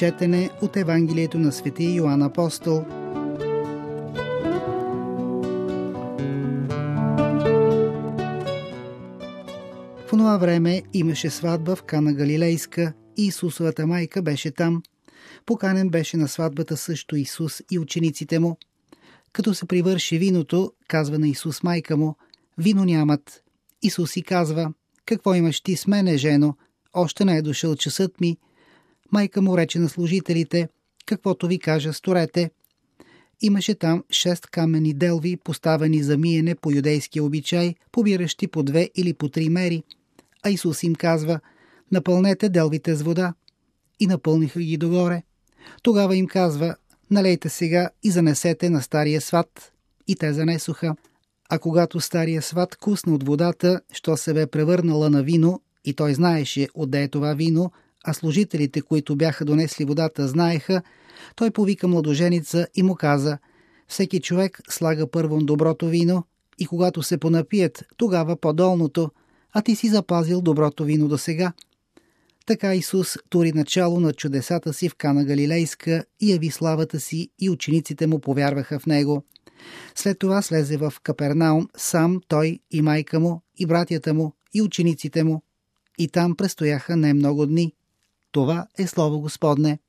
Четене от Евангелието на светия Йоан Апостол. В онова време имаше сватба в Кана Галилейска и Исусовата майка беше там. Поканен беше на сватбата също Исус и учениците му. Като се привърши виното, казва на Исус майка му: вино нямат. Исус си казва: какво имаш ти с мене, жено? Още не е дошъл часът ми. Майка му рече на служителите: каквото ви кажа, сторете. Имаше там 6 каменни делви, поставени за миене по юдейския обичай, побиращи по 2 или по 3 мери. А Исус им казва: напълнете делвите с вода. И напълниха ги догоре. Тогава им казва: налейте сега и занесете на стария сват. И те занесоха. А когато стария сват кусна от водата, що се бе превърнала на вино, и той знаеше отде е това вино, а служителите, които бяха донесли водата, знаеха, той повика младоженица и му каза: всеки човек слага първо доброто вино и когато се понапият, тогава по-долното, а ти си запазил доброто вино досега. Така Исус тури начало на чудесата си в Кана Галилейска и яви славата си и учениците му повярваха в него. След това слезе в Капернаум сам той и майка му и братята му и учениците му. И там престояха не много дни. Това е слово Господне.